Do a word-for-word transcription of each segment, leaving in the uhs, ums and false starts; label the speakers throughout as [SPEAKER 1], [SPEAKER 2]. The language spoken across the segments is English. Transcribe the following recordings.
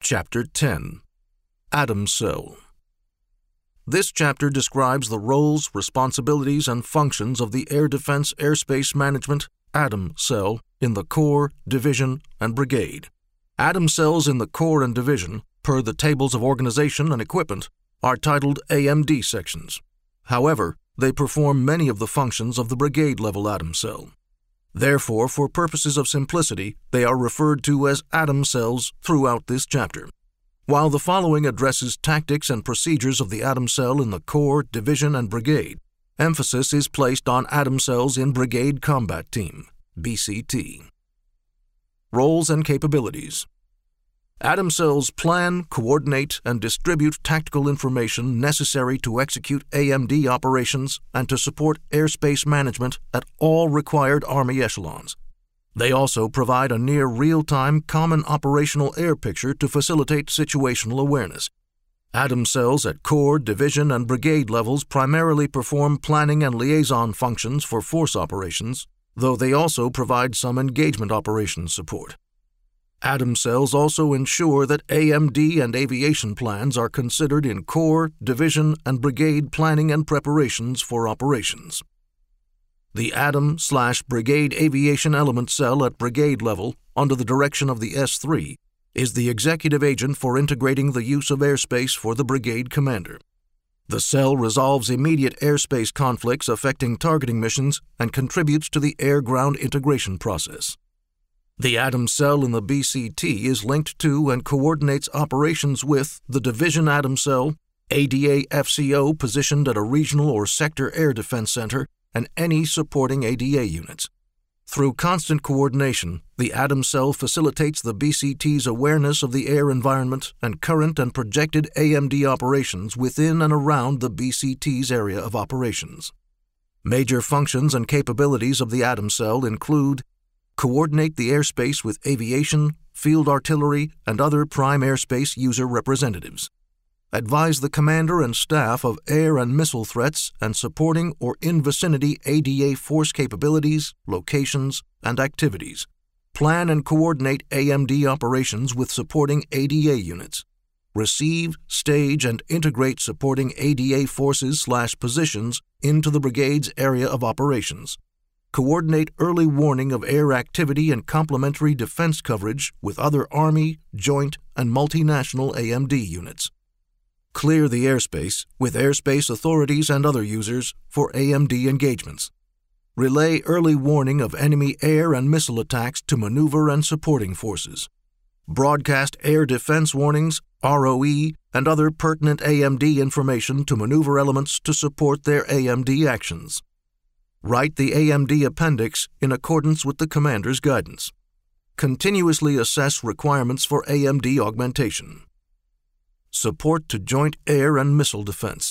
[SPEAKER 1] Chapter ten. Atom Cell. This chapter describes the roles, responsibilities, and functions of the Air Defense Airspace Management Atom Cell in the Corps, Division, and Brigade. Atom cells in the Corps and Division, per the tables of organization and equipment, are titled A M D sections. However, they perform many of the functions of the brigade-level atom cell. Therefore, for purposes of simplicity, they are referred to as atom cells throughout this chapter. While the following addresses tactics and procedures of the atom cell in the Corps, Division, and Brigade, emphasis is placed on atom cells in Brigade Combat Team, B C T. Roles and capabilities. Atom cells plan, coordinate, and distribute tactical information necessary to execute A M D operations and to support airspace management at all required Army echelons. They also provide a near real-time common operational air picture to facilitate situational awareness. Atom cells at Corps, Division, and Brigade levels primarily perform planning and liaison functions for force operations, though they also provide some engagement operations support. Atom cells also ensure that A M D and aviation plans are considered in Corps, Division, and Brigade planning and preparations for operations. The Atom slash Brigade Aviation Element Cell at Brigade level, under the direction of the S three, is the executive agent for integrating the use of airspace for the brigade commander. The cell resolves immediate airspace conflicts affecting targeting missions and contributes to the air-ground integration process. The Atom Cell in the B C T is linked to and coordinates operations with the Division Atom Cell, A D A F C O positioned at a regional or sector air defense center, and any supporting A D A units. Through constant coordination, the Atom Cell facilitates the B C T's awareness of the air environment and current and projected A M D operations within and around the B C T's area of operations. Major functions and capabilities of the Atom Cell include coordinate the airspace with aviation, field artillery, and other prime airspace user representatives. Advise the commander and staff of air and missile threats and supporting or in-vicinity A D A force capabilities, locations, and activities. Plan and coordinate A M D operations with supporting A D A units. Receive, stage, and integrate supporting A D A forces slash positions into the brigade's area of operations. Coordinate early warning of air activity and complementary defense coverage with other Army, joint, and multinational A M D units. Clear the airspace with airspace authorities and other users for A M D engagements. Relay early warning of enemy air and missile attacks to maneuver and supporting forces. Broadcast air defense warnings, R O E, and other pertinent A M D information to maneuver elements to support their A M D actions. Write the A M D appendix in accordance with the commander's guidance. Continuously assess requirements for A M D augmentation. Support to joint air and missile defense.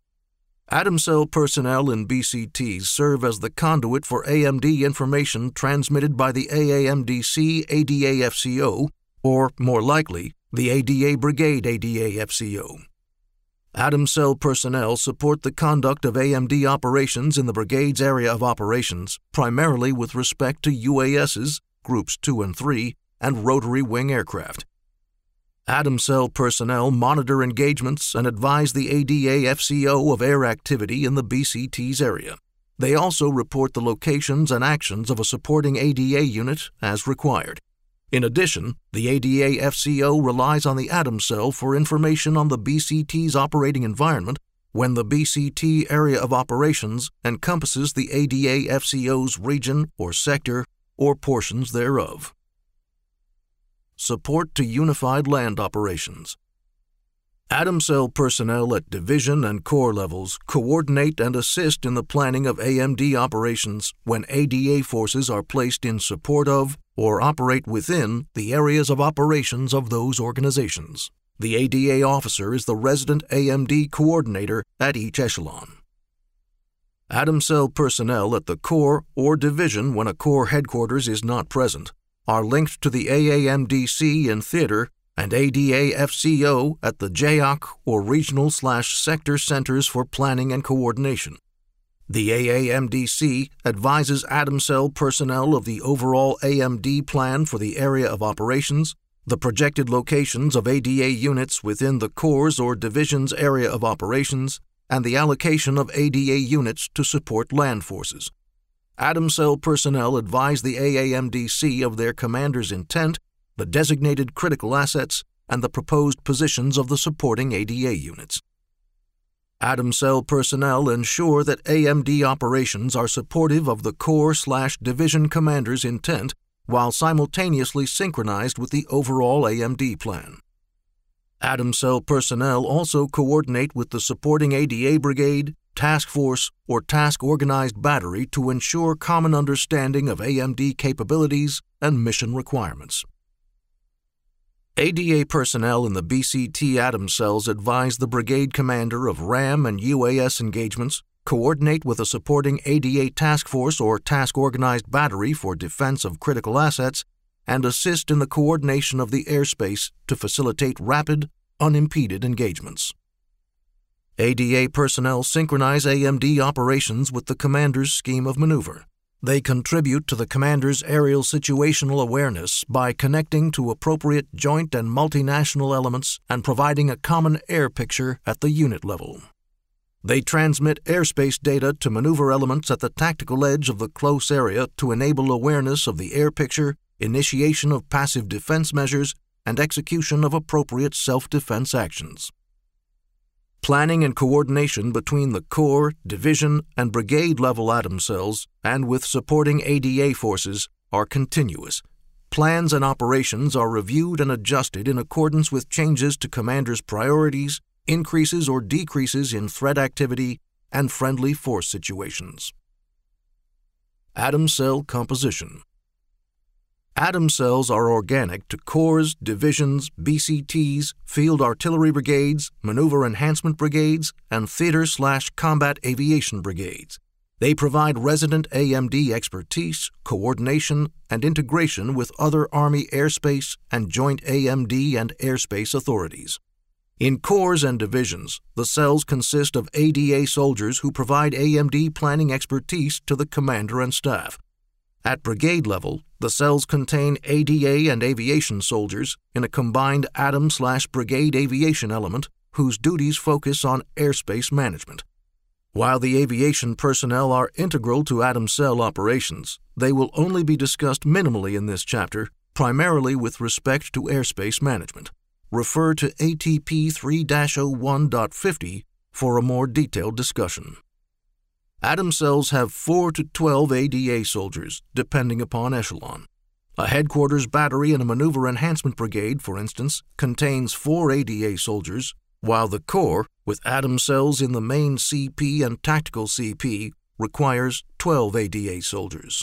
[SPEAKER 1] Atom cell personnel in B C Ts serve as the conduit for A M D information transmitted by the A A M D C A D A F C O, or, more likely, the A D A Brigade A D A F C O. Atom cell personnel support the conduct of A M D operations in the brigade's area of operations, primarily with respect to U A Ss, Groups two and three, and rotary wing aircraft. Atom cell personnel monitor engagements and advise the A D A F C O of air activity in the B C T's area. They also report the locations and actions of a supporting A D A unit as required. In addition, the A D A F C O relies on the Atom Cell for information on the B C T's operating environment when the B C T area of operations encompasses the A D A F C O's region or sector or portions thereof. Support to unified land operations. Atom Cell personnel at division and corps levels coordinate and assist in the planning of A M D operations when A D A forces are placed in support of or operate within the areas of operations of those organizations. The A D A officer is the resident A M D coordinator at each echelon. Atom Cell personnel at the corps or division when a corps headquarters is not present are linked to the A A M D C in theater and A D A F C O at the J O C or regional slash sector centers for planning and coordination. The A A M D C advises Atom Cell personnel of the overall A M D plan for the area of operations, the projected locations of A D A units within the Corps or Division's area of operations, and the allocation of A D A units to support land forces. Atom Cell personnel advise the A A M D C of their commander's intent, the designated critical assets, and the proposed positions of the supporting A D A units. Atom Cell personnel ensure that A M D operations are supportive of the Corps/Division commander's intent while simultaneously synchronized with the overall A M D plan. Atom Cell personnel also coordinate with the supporting A D A brigade, task force, or task-organized battery to ensure common understanding of A M D capabilities and mission requirements. A D A personnel in the B C T Atom Cells advise the brigade commander of RAM and U A S engagements, coordinate with a supporting A D A task force or task-organized battery for defense of critical assets, and assist in the coordination of the airspace to facilitate rapid, unimpeded engagements. A D A personnel synchronize A M D operations with the commander's scheme of maneuver. They contribute to the commander's aerial situational awareness by connecting to appropriate joint and multinational elements and providing a common air picture at the unit level. They transmit airspace data to maneuver elements at the tactical edge of the close area to enable awareness of the air picture, initiation of passive defense measures, and execution of appropriate self-defense actions. Planning and coordination between the Corps, Division, and Brigade-level Atom Cells and with supporting A D A forces are continuous. Plans and operations are reviewed and adjusted in accordance with changes to commander's priorities, increases or decreases in threat activity, and friendly force situations. Atom Cell composition. Atom cells are organic to corps, divisions, B C Ts, field artillery brigades, maneuver enhancement brigades, and theater-slash-combat aviation brigades. They provide resident A M D expertise, coordination, and integration with other Army airspace and joint A M D and airspace authorities. In corps and divisions, the cells consist of A D A soldiers who provide A M D planning expertise to the commander and staff. At brigade level, the cells contain A D A and aviation soldiers in a combined Atom-slash-brigade aviation element whose duties focus on airspace management. While the aviation personnel are integral to Atom Cell operations, they will only be discussed minimally in this chapter, primarily with respect to airspace management. Refer to A T P three dash oh one point fifty for a more detailed discussion. Atom cells have four to twelve A D A soldiers, depending upon echelon. A headquarters battery in a maneuver enhancement brigade, for instance, contains four A D A soldiers, while the Corps, with Atom cells in the main C P and tactical C P, requires twelve A D A soldiers.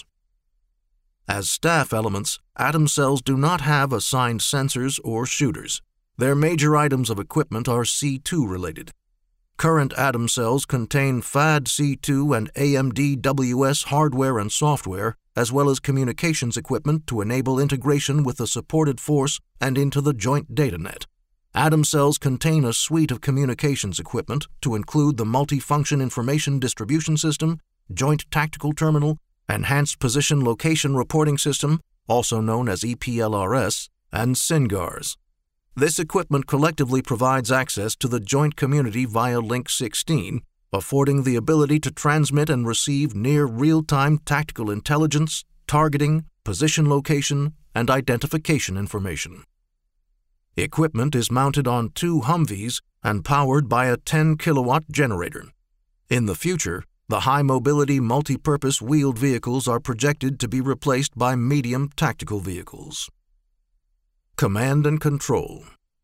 [SPEAKER 1] As staff elements, Atom cells do not have assigned sensors or shooters. Their major items of equipment are C two related. Current Atom cells contain F A D C two and A M D W S hardware and software, as well as communications equipment to enable integration with the supported force and into the joint data net. Atom cells contain a suite of communications equipment to include the Multifunction Information Distribution System, Joint Tactical Terminal, Enhanced Position Location Reporting System, also known as E P L R S, and SINGARS. This equipment collectively provides access to the joint community via Link sixteen, affording the ability to transmit and receive near real-time tactical intelligence, targeting, position location, and identification information. Equipment is mounted on two Humvees and powered by a ten kilowatt generator. In the future, the high-mobility multi-purpose wheeled vehicles are projected to be replaced by medium tactical vehicles. Command and Control.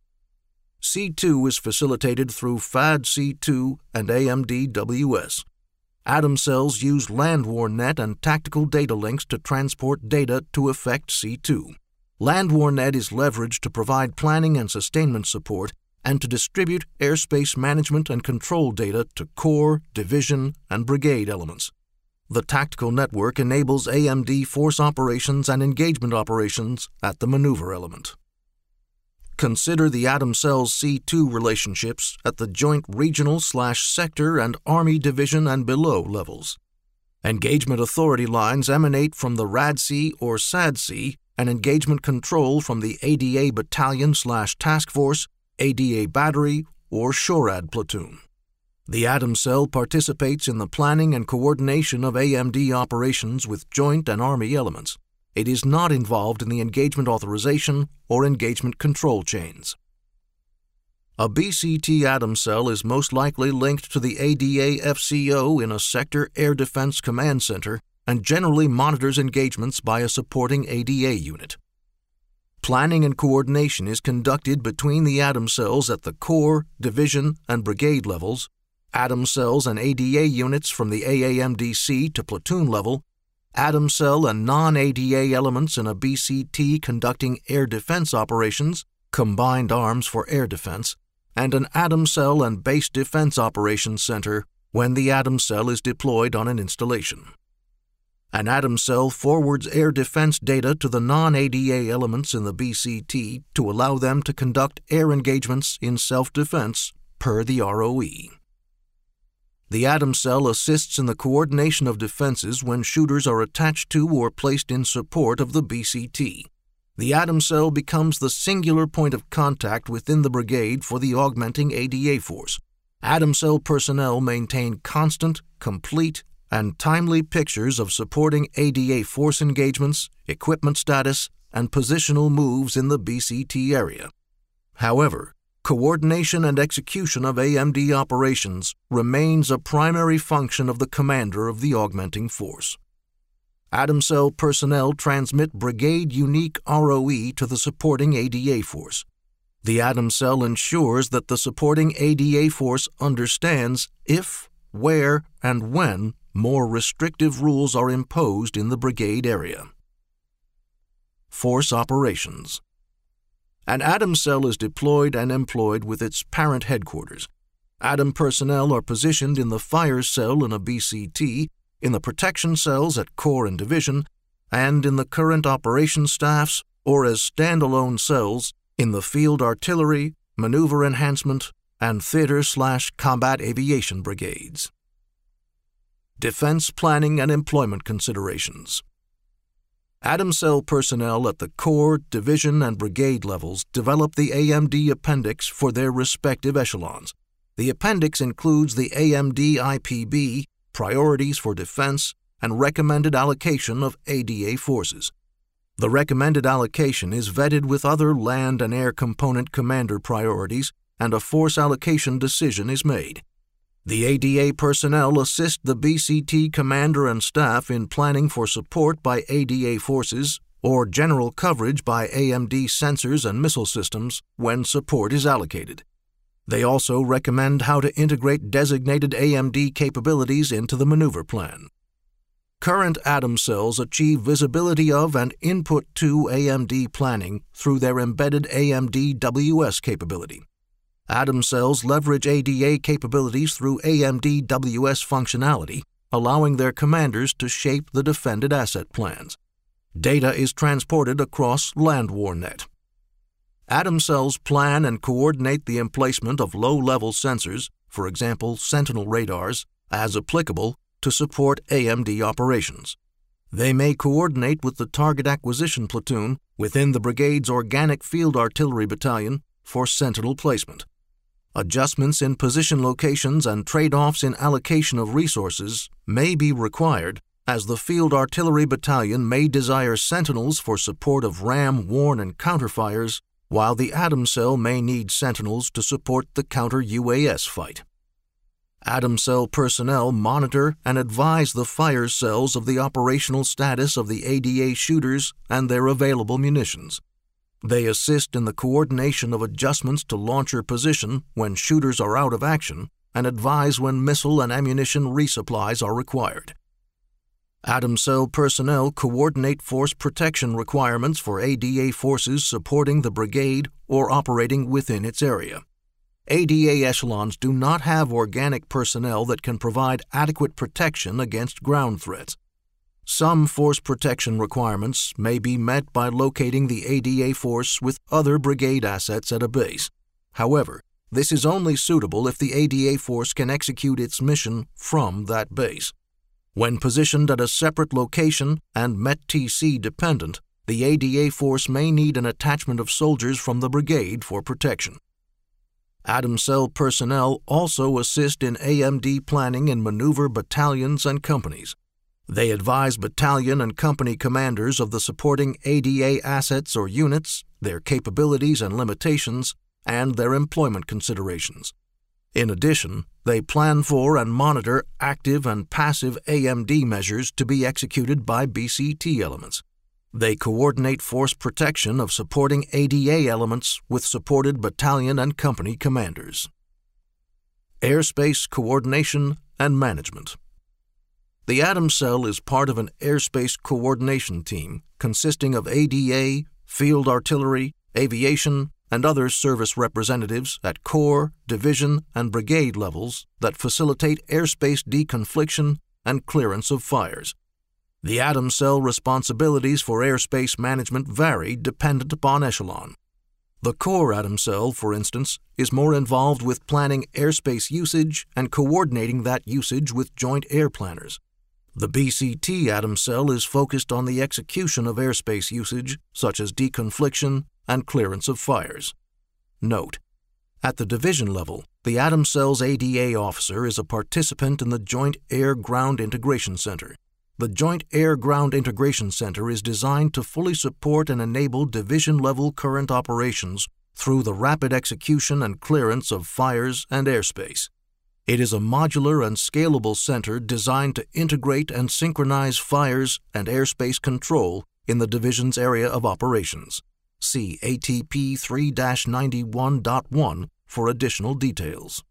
[SPEAKER 1] C two is facilitated through F A D C two and A M D W S. Atom cells use LandWarNet and tactical data links to transport data to effect C two. LandWarNet is leveraged to provide planning and sustainment support and to distribute airspace management and control data to Corps, Division, and Brigade elements. The tactical network enables A M D force operations and engagement operations at the maneuver element. Consider the Atom Cells C two relationships at the joint regional slash sector and Army division and below levels. Engagement authority lines emanate from the R A D C or S A D C and engagement control from the A D A Battalion slash Task Force, A D A Battery, or SHORAD platoon. The Atom Cell participates in the planning and coordination of A M D operations with Joint and Army elements. It is not involved in the engagement authorization or engagement control chains. A B C T Atom Cell is most likely linked to the A D A F C O in a Sector Air Defense Command Center and generally monitors engagements by a supporting A D A unit. Planning and coordination is conducted between the Atom Cells at the Corps, Division, and Brigade levels, Atom Cells and A D A units from the A A M D C to platoon level, Atom Cell and non-A D A elements in a B C T conducting air defense operations, Combined Arms for Air Defense, and an Atom Cell and Base Defense Operations Center when the Atom Cell is deployed on an installation. An Atom Cell forwards air defense data to the non-A D A elements in the B C T to allow them to conduct air engagements in self-defense per the R O E. The Atom Cell assists in the coordination of defenses when shooters are attached to or placed in support of the B C T. The Atom Cell becomes the singular point of contact within the brigade for the augmenting A D A force. Atom Cell personnel maintain constant, complete, and timely pictures of supporting A D A force engagements, equipment status, and positional moves in the B C T area. However, coordination and execution of A M D operations remains a primary function of the commander of the augmenting force. Atom Cell personnel transmit brigade-unique R O E to the supporting A D A force. The Atom Cell ensures that the supporting A D A force understands if, where, and when more restrictive rules are imposed in the brigade area. Force operations. An Atom Cell is deployed and employed with its parent headquarters. Atom personnel are positioned in the fire cell in a B C T, in the protection cells at Corps and Division, and in the current operations staffs, or as standalone cells, in the Field Artillery, Maneuver Enhancement, and Theater-slash-Combat Aviation Brigades. Defense Planning and Employment Considerations. Atom Cell personnel at the Corps, Division, and Brigade levels develop the A M D Appendix for their respective echelons. The appendix includes the A M D I P B, priorities for defense, and recommended allocation of A D A forces. The recommended allocation is vetted with other land and air component commander priorities, and a force allocation decision is made. The A D A personnel assist the B C T commander and staff in planning for support by A D A forces or general coverage by A M D sensors and missile systems when support is allocated. They also recommend how to integrate designated A M D capabilities into the maneuver plan. Current Atom Cells achieve visibility of and input to A M D planning through their embedded A M D W S capability. Atom Cells leverage A D A capabilities through A M D W S functionality, allowing their commanders to shape the defended asset plans. Data is transported across LandWarNet. Atom Cells plan and coordinate the emplacement of low-level sensors, for example Sentinel radars, as applicable to support A M D operations. They may coordinate with the Target Acquisition Platoon within the brigade's Organic Field Artillery Battalion for Sentinel placement. Adjustments in position locations and trade-offs in allocation of resources may be required, as the Field Artillery Battalion may desire Sentinels for support of ram, warn, and counterfires, while the Atom Cell may need Sentinels to support the counter-U A S fight. Atom Cell personnel monitor and advise the fire cells of the operational status of the A D A shooters and their available munitions. They assist in the coordination of adjustments to launcher position when shooters are out of action and advise when missile and ammunition resupplies are required. Atom Cell personnel coordinate force protection requirements for A D A forces supporting the brigade or operating within its area. A D A echelons do not have organic personnel that can provide adequate protection against ground threats. Some force protection requirements may be met by locating the A D A force with other brigade assets at a base. However, this is only suitable if the A D A force can execute its mission from that base. When positioned at a separate location and M E T T C dependent, the A D A force may need an attachment of soldiers from the brigade for protection. ADAMCEL personnel also assist in A M D planning and maneuver battalions and companies. They advise battalion and company commanders of the supporting A D A assets or units, their capabilities and limitations, and their employment considerations. In addition, they plan for and monitor active and passive A M D measures to be executed by B C T elements. They coordinate force protection of supporting A D A elements with supported battalion and company commanders. Airspace Coordination and Management. The ADAMCEL is part of an airspace coordination team consisting of A D A, field artillery, aviation, and other service representatives at corps, division, and brigade levels that facilitate airspace deconfliction and clearance of fires. The ADAMCEL responsibilities for airspace management vary dependent upon echelon. The Corps ADAMCEL, for instance, is more involved with planning airspace usage and coordinating that usage with joint air planners. The B C T ADAMCEL is focused on the execution of airspace usage, such as deconfliction and clearance of fires. Note: at the division level, the ADAMCEL's A D A officer is a participant in the Joint Air-Ground Integration Center. The Joint Air-Ground Integration Center is designed to fully support and enable division-level current operations through the rapid execution and clearance of fires and airspace. It is a modular and scalable center designed to integrate and synchronize fires and airspace control in the division's area of operations. See A T P three ninety-one point one for additional details.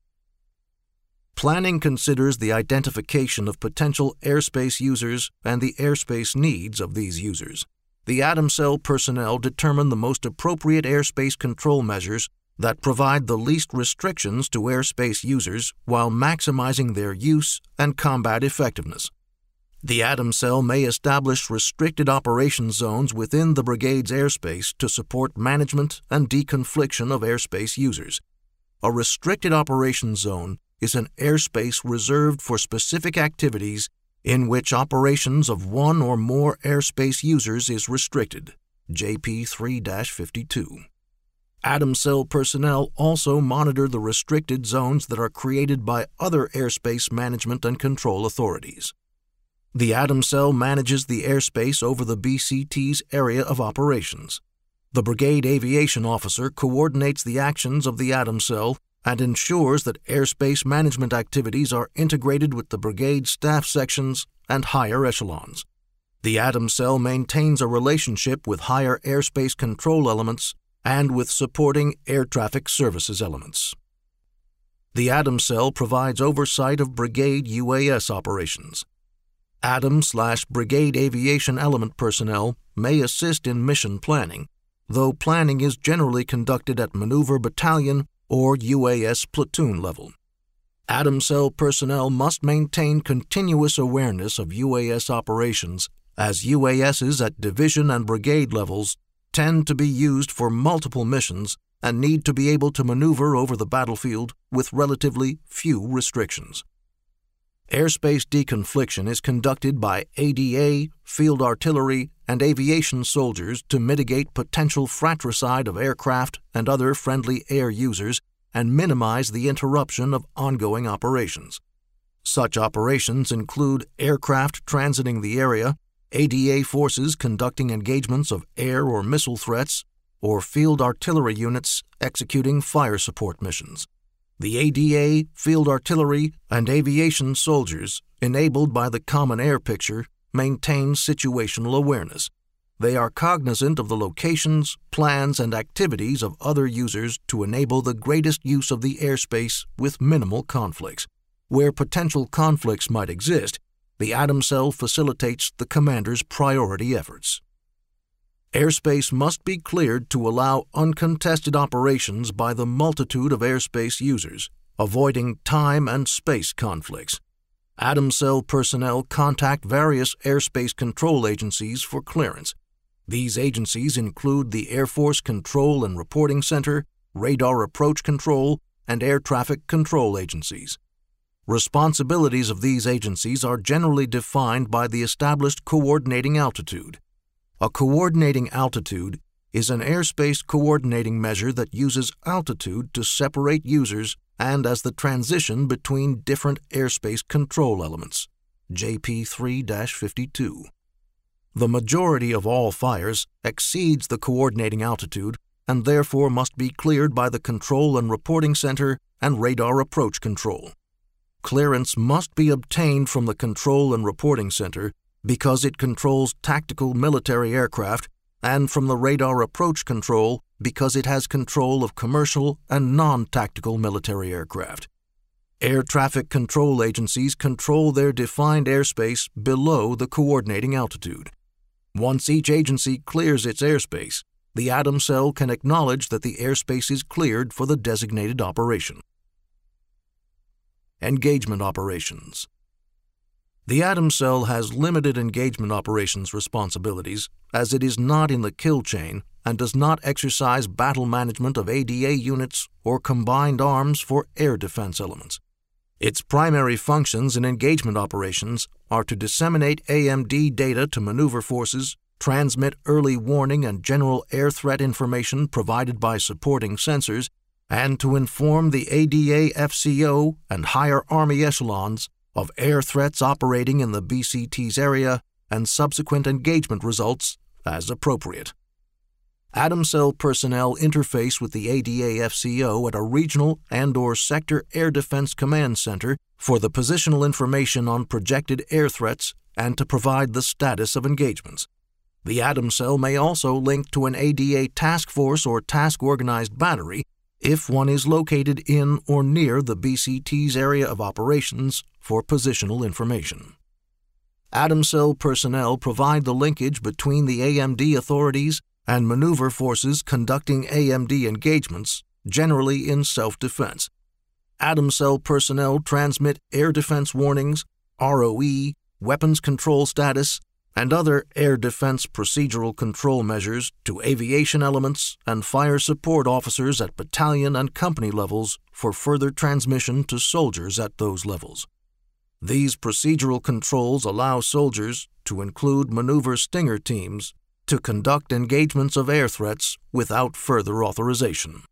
[SPEAKER 1] Planning considers the identification of potential airspace users and the airspace needs of these users. The ADAMCEL personnel determine the most appropriate airspace control measures that provide the least restrictions to airspace users while maximizing their use and combat effectiveness. The ADAMCEL may establish restricted operation zones within the brigade's airspace to support management and deconfliction of airspace users. A restricted operation zone is an airspace reserved for specific activities in which operations of one or more airspace users is restricted. J P three fifty-two. ADAMCEL personnel also monitor the restricted zones that are created by other airspace management and control authorities. The ADAMCEL manages the airspace over the B C T's area of operations. The Brigade Aviation Officer coordinates the actions of the ADAMCEL and ensures that airspace management activities are integrated with the brigade staff sections and higher echelons. The ADAMCEL maintains a relationship with higher airspace control elements and with supporting air traffic services elements. The ADAMCEL provides oversight of brigade U A S operations. ADAM/Brigade Aviation Element personnel may assist in mission planning, though planning is generally conducted at maneuver battalion or U A S platoon level. ADAMCEL personnel must maintain continuous awareness of U A S operations, as U A Ss at division and brigade levels tend to be used for multiple missions and need to be able to maneuver over the battlefield with relatively few restrictions. Airspace deconfliction is conducted by A D A, field artillery, and aviation soldiers to mitigate potential fratricide of aircraft and other friendly air users and minimize the interruption of ongoing operations. Such operations include aircraft transiting the area, A D A forces conducting engagements of air or missile threats, or field artillery units executing fire support missions. The A D A, field artillery, and aviation soldiers, enabled by the common air picture, maintain situational awareness. They are cognizant of the locations, plans, and activities of other users to enable the greatest use of the airspace with minimal conflicts. Where potential conflicts might exist, the ADAMCEL facilitates the commander's priority efforts. Airspace must be cleared to allow uncontested operations by the multitude of airspace users, avoiding time and space conflicts. ADAMCEL personnel contact various airspace control agencies for clearance. These agencies include the Air Force Control and Reporting Center, Radar Approach Control, and Air Traffic Control Agencies. Responsibilities of these agencies are generally defined by the established coordinating altitude. A coordinating altitude is an airspace coordinating measure that uses altitude to separate users and as the transition between different airspace control elements, J P three dash fifty-two. The majority of all fires exceeds the coordinating altitude and therefore must be cleared by the Control and Reporting Center and Radar Approach Control. Clearance must be obtained from the Control and Reporting Center because it controls tactical military aircraft, and from the Radar Approach Control because it has control of commercial and non-tactical military aircraft. Air traffic control agencies control their defined airspace below the coordinating altitude. Once each agency clears its airspace, the Atom Cell can acknowledge that the airspace is cleared for the designated operation. Engagement operations. The Atom Cell has limited engagement operations responsibilities as it is not in the kill chain and does not exercise battle management of A D A units or combined arms for air defense elements. Its primary functions in engagement operations are to disseminate A M D data to maneuver forces, transmit early warning and general air threat information provided by supporting sensors, and to inform the A D A F C O and higher Army echelons of air threats operating in the B C T's area and subsequent engagement results as appropriate. Atom Cell personnel interface with the A D A F C O at a regional and or sector air defense command center for the positional information on projected air threats and to provide the status of engagements. The Atom Cell may also link to an A D A task force or task-organized battery if one is located in or near the B C T's area of operations for positional information. Atom Cell personnel provide the linkage between the A M D authorities and maneuver forces conducting A M D engagements, generally in self-defense. Atom Cell personnel transmit air defense warnings, R O E, weapons control status, and other air defense procedural control measures to aviation elements and fire support officers at battalion and company levels for further transmission to soldiers at those levels. These procedural controls allow soldiers, to include maneuver stinger teams, to conduct engagements of air threats without further authorization.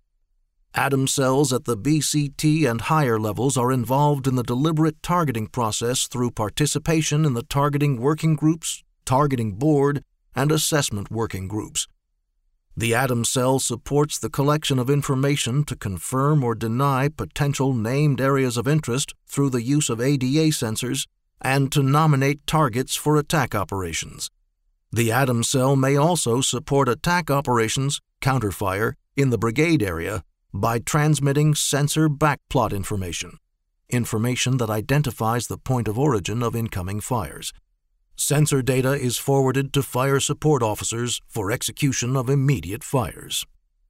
[SPEAKER 1] Atom Cells at the B C T and higher levels are involved in the deliberate targeting process through participation in the targeting working groups, targeting board, and assessment working groups. The Atom Cell supports the collection of information to confirm or deny potential named areas of interest through the use of A D A sensors and to nominate targets for attack operations. The Atom Cell may also support attack operations, counterfire, in the brigade area by transmitting sensor backplot information, information that identifies the point of origin of incoming fires. Sensor data is forwarded to fire support officers for execution of immediate fires.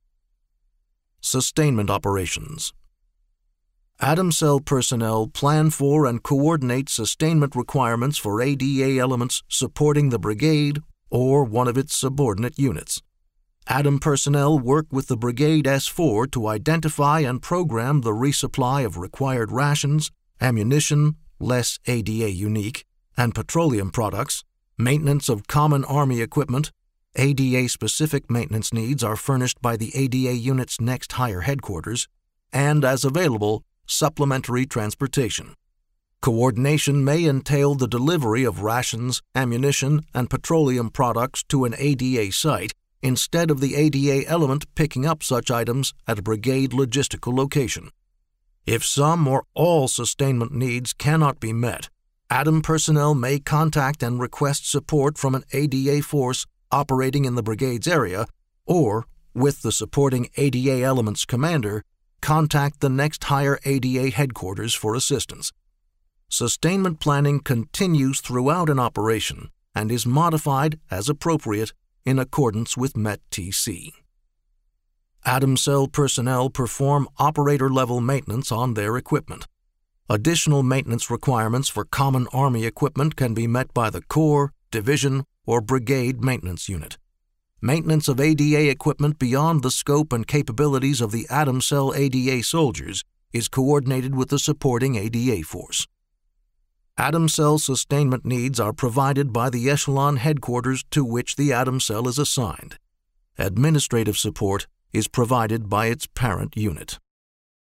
[SPEAKER 1] Sustainment operations. Atom Cell personnel plan for and coordinate sustainment requirements for A D A elements supporting the brigade or one of its subordinate units. Atom personnel work with the Brigade S four to identify and program the resupply of required rations, ammunition, less A D A unique, and petroleum products, maintenance of common Army equipment. A D A-specific maintenance needs are furnished by the A D A unit's next higher headquarters, and, as available, supplementary transportation. Coordination may entail the delivery of rations, ammunition, and petroleum products to an A D A site instead of the A D A element picking up such items at a brigade logistical location. If some or all sustainment needs cannot be met, Atom personnel may contact and request support from an A D A force operating in the brigade's area, or, with the supporting A D A element's commander, contact the next higher A D A headquarters for assistance. Sustainment planning continues throughout an operation and is modified as appropriate in accordance with M E T T C. Atom Cell personnel perform operator-level maintenance on their equipment. Additional maintenance requirements for common Army equipment can be met by the Corps, Division, or Brigade Maintenance Unit. Maintenance of A D A equipment beyond the scope and capabilities of the Atom Cell A D A soldiers is coordinated with the supporting A D A force. Atom Cell sustainment needs are provided by the echelon headquarters to which the Atom Cell is assigned. Administrative support is provided by its parent unit.